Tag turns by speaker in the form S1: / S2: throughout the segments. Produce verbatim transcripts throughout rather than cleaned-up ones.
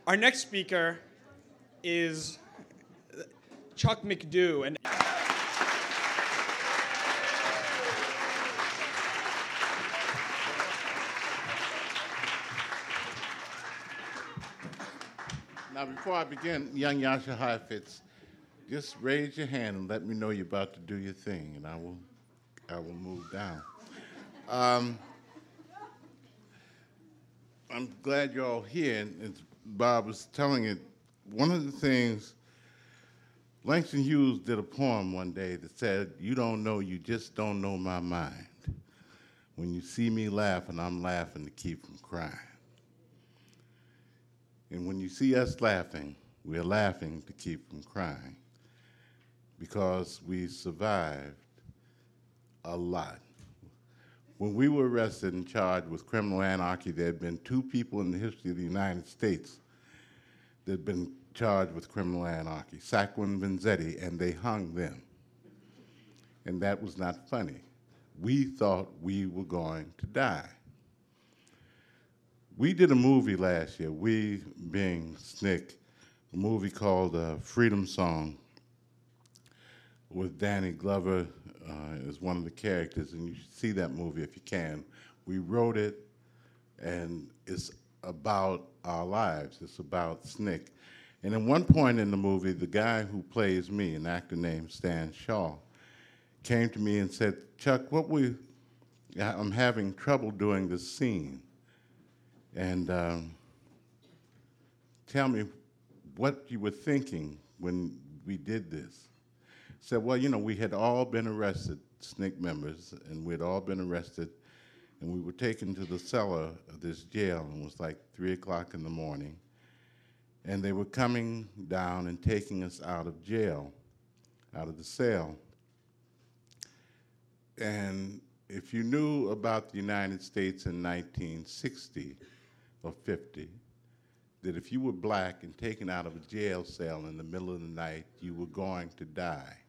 S1: Our next speaker is Chuck McDew. And
S2: now, before I begin, young Yasha Heifetz, just raise your hand and let me know you're about to do your thing, and I will, I will move down. Um, I'm glad you're all here, and as Bob was telling it, one of the things, Langston Hughes did a poem one day that said, "You don't know, you just don't know my mind. When you see me laughing, I'm laughing to keep from crying. And when you see us laughing, we're laughing to keep from crying because we survived a lot." When we were arrested and charged with criminal anarchy, there had been two people in the history of the United States that had been charged with criminal anarchy, Sacco and Vanzetti, and they hung them. And that was not funny. We thought we were going to die. We did a movie last year, we being S N C C, a movie called uh, Freedom Song with Danny Glover uh, as one of the characters, and you should see that movie if you can. We wrote it, and it's about our lives. It's about S N C C. And at one point in the movie, the guy who plays me, an actor named Stan Shaw, came to me and said, "Chuck, what we, I'm having trouble doing this scene. And um, tell me what you were thinking when we did this." I said, "Well, you know, we had all been arrested, S N C C members, and we had all been arrested, and we were taken to the cellar of this jail, and it was like three o'clock in the morning, and they were coming down and taking us out of jail, out of the cell. And if you knew about the United States in nineteen sixty or fifty, that if you were black and taken out of a jail cell in the middle of the night, you were going to die."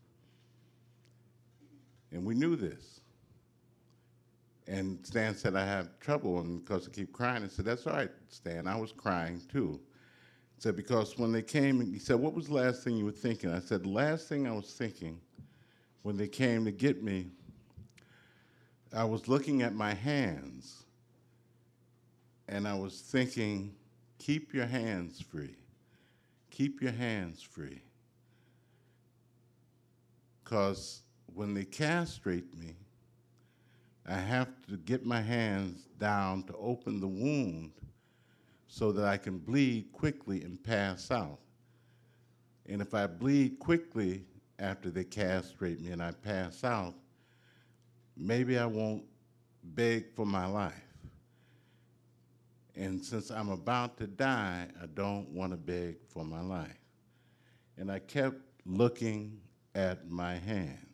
S2: And we knew this. And Stan said, "I have trouble," and because I keep crying, I said, "That's all right, Stan, I was crying too." He said, "Because when they came," he said, "What was the last thing you were thinking?" I said, "The last thing I was thinking when they came to get me, I was looking at my hands, and I was thinking, keep your hands free. Keep your hands free. Because when they castrate me, I have to get my hands down to open the wound so that I can bleed quickly and pass out. And if I bleed quickly after they castrate me and I pass out, maybe I won't beg for my life. And since I'm about to die, I don't want to beg for my life." And I kept looking at my hands.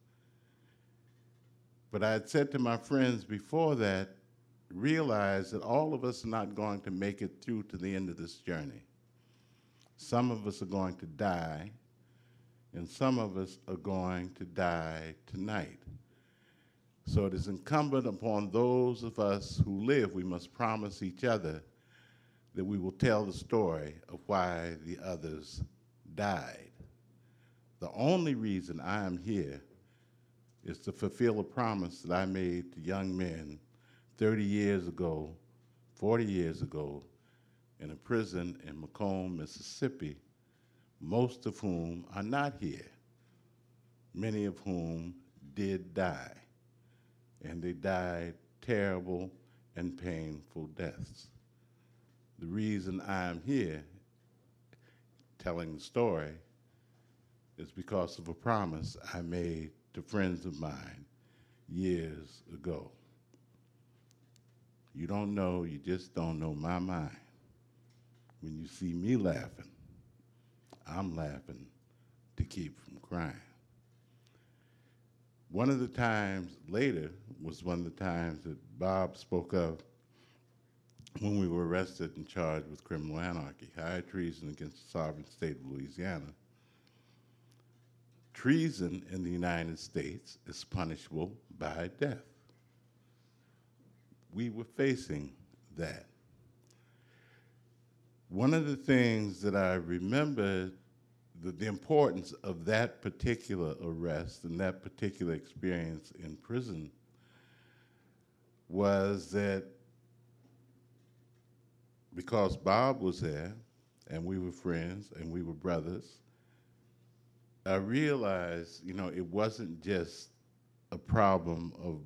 S2: But I had said to my friends before that, realize that all of us are not going to make it through to the end of this journey. Some of us are going to die, and some of us are going to die tonight. So it is incumbent upon those of us who live, we must promise each other that we will tell the story of why the others died. The only reason I am here is to fulfill a promise that I made to young men thirty years ago, forty years ago, in a prison in Macomb, Mississippi, most of whom are not here, many of whom did die. And they died terrible and painful deaths. The reason I'm here telling the story is because of a promise I made to friends of mine years ago. You don't know, you just don't know my mind. When you see me laughing, I'm laughing to keep from crying. One of the times later was one of the times that Bob spoke of when we were arrested and charged with criminal anarchy, high treason against the sovereign state of Louisiana. Treason in the United States is punishable by death. We were facing that. one of the things that I remember, the, the importance of that particular arrest and that particular experience in prison was that because Bob was there and we were friends and we were brothers, I realized, you know, it wasn't just a problem of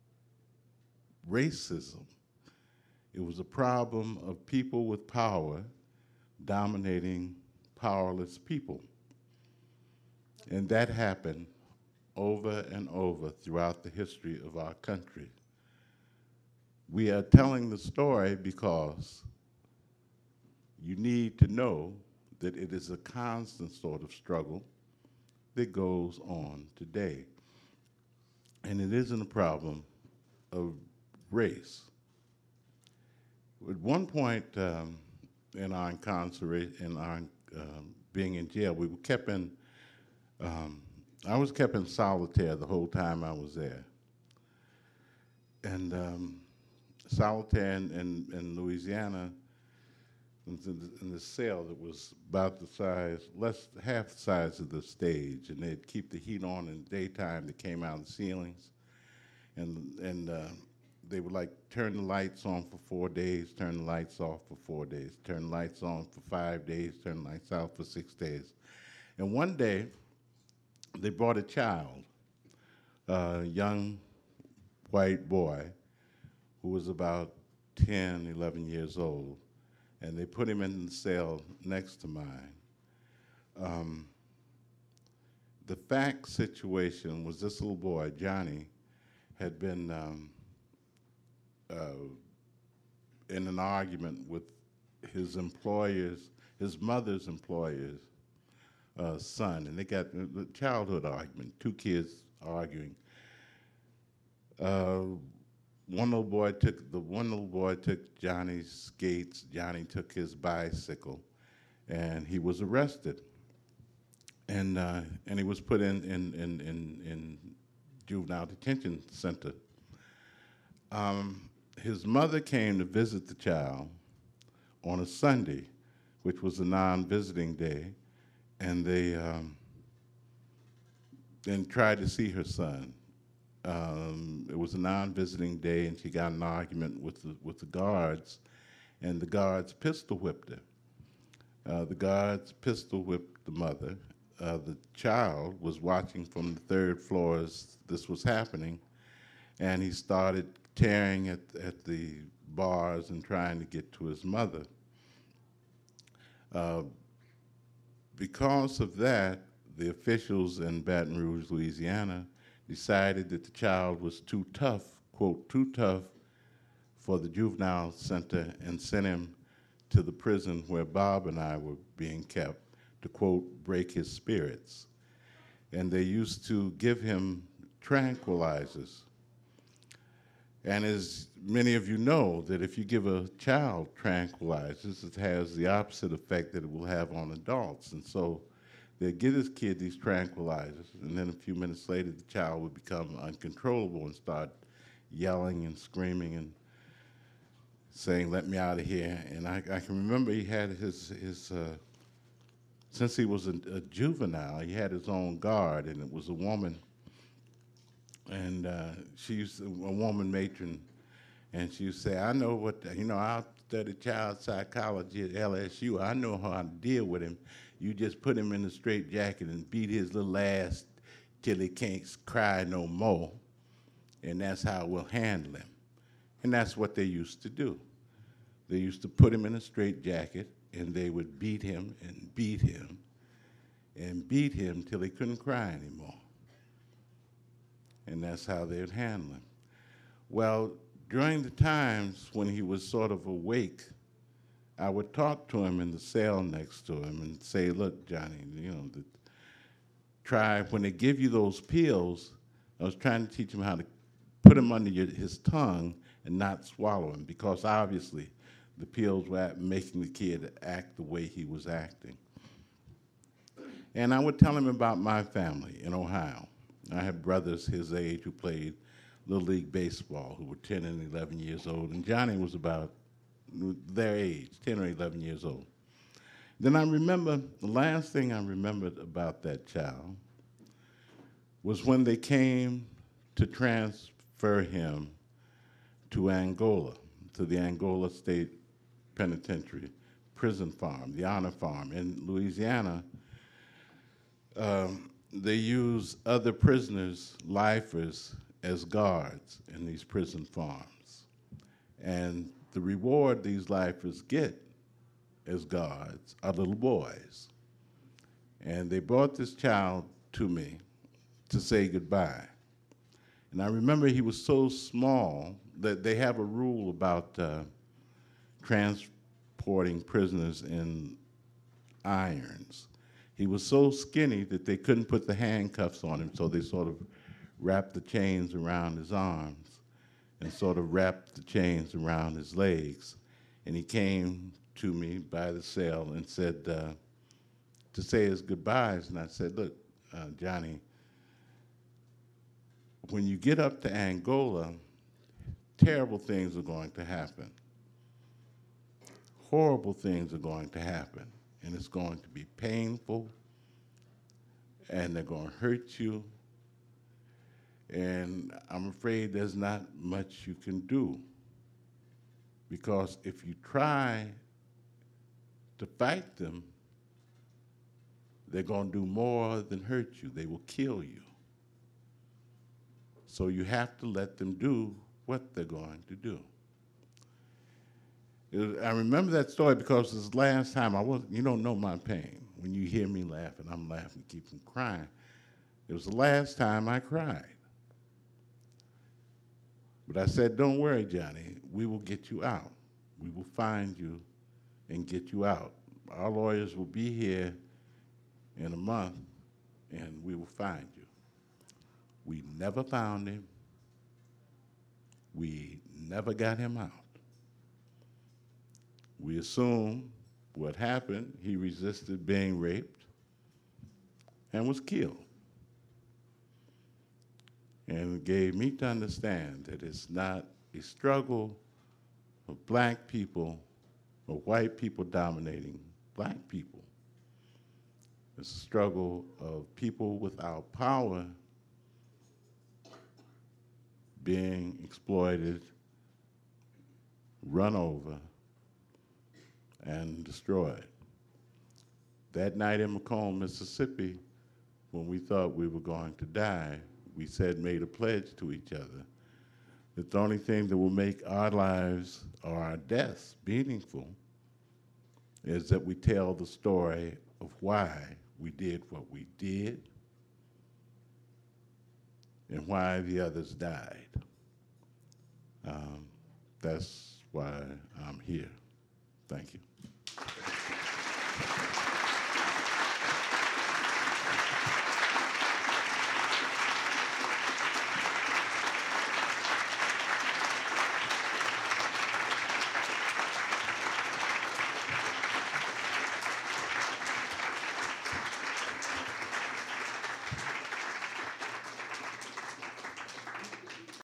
S2: racism. It was a problem of people with power dominating powerless people. And that happened over and over throughout the history of our country. We are telling the story because you need to know that it is a constant sort of struggle that goes on today. And it isn't a problem of race. At one point um, in our incarceration, in our um, being in jail, we were kept in, um, I was kept in solitary the whole time I was there. And um, solitary in, in, in Louisiana, in the cell that was about the size, less half the size of the stage, and they'd keep the heat on in the daytime that came out of the ceilings, and and uh, they would like turn the lights on for four days, turn the lights off for four days, turn the lights on for five days, turn the lights out for six days. And one day, they brought a child, a young white boy, who was about ten, eleven years old, and they put him in the cell next to mine. Um, the fact situation was this little boy, Johnny, had been um, uh, in an argument with his employer's, his mother's employer's uh, son, and they got a childhood argument, two kids arguing. Uh, One little boy took the one little boy took Johnny's skates. Johnny took his bicycle, and he was arrested. And uh, and he was put in in in in, in juvenile detention center. Um, his mother came to visit the child on a Sunday, which was a non-visiting day, and they um, then tried to see her son. Um, it was a non-visiting day, and she got in an argument with the, with the guards, and the guards pistol whipped her. Uh, the guards pistol whipped the mother. Uh, the child was watching from the third floor as this was happening, and he started tearing at, at the bars and trying to get to his mother. Uh, because of that, the officials in Baton Rouge, Louisiana, decided that the child was too tough, quote, too tough for the juvenile center, and sent him to the prison where Bob and I were being kept to, quote, break his spirits. And they used to give him tranquilizers. And as many of you know, that if you give a child tranquilizers, it has the opposite effect that it will have on adults. And so they'd give this kid these tranquilizers, and then a few minutes later, the child would become uncontrollable and start yelling and screaming and saying, "Let me out of here." And I, I can remember he had his, his uh, since he was a, a juvenile, he had his own guard, and it was a woman. And uh, she used to, a woman matron, and she used to say, "I know what, the, you know, I studied child psychology at L S U. I know how to deal with him. You just put him in a straitjacket and beat his little ass till he can't cry no more, and that's how we'll handle him." And that's what they used to do. They used to put him in a straitjacket, and they would beat him and beat him and beat him till he couldn't cry anymore. And that's how they would handle him. Well, during the times when he was sort of awake, I would talk to him in the cell next to him and say, "Look, Johnny, you know, the, try, when they give you those pills," I was trying to teach him how to put them under your, his tongue and not swallow them, because obviously the pills were making the kid act the way he was acting. And I would tell him about my family in Ohio. I had brothers his age who played Little League Baseball, who were ten and eleven years old, and Johnny was about their age, ten or eleven years old. Then I remember, the last thing I remembered about that child was when they came to transfer him to Angola, to the Angola State Penitentiary prison farm, the Honor Farm. In Louisiana, um, they use other prisoners, lifers, as guards in these prison farms. And the reward these lifers get as guards are little boys. And they brought this child to me to say goodbye. And I remember he was so small that they have a rule about uh, transporting prisoners in irons. He was so skinny that they couldn't put the handcuffs on him, so they sort of wrapped the chains around his arms and sort of wrapped the chains around his legs. And he came to me by the cell and said, uh, to say his goodbyes, and I said, look, uh, Johnny, when you get up to Angola, terrible things are going to happen. Horrible things are going to happen, and it's going to be painful, and they're going to hurt you, and I'm afraid there's not much you can do, because if you try to fight them, they're going to do more than hurt you. They will kill you. So you have to let them do what they're going to do. It, I remember that story because this last time, I was, you don't know my pain. When you hear me laughing, I'm laughing, keep from crying. It was the last time I cried. But I said, don't worry, Johnny, we will get you out. We will find you and get you out. Our lawyers will be here in a month, and we will find you. We never found him. We never got him out. We assume what happened, he resisted being raped and was killed. And it gave me to understand that it's not a struggle of black people or white people dominating black people. It's a struggle of people without power being exploited, run over, and destroyed. That night in McComb, Mississippi, when we thought we were going to die, we said, made a pledge to each other that the only thing that will make our lives or our deaths meaningful is that we tell the story of why we did what we did and why the others died. Um, that's why I'm here. Thank you.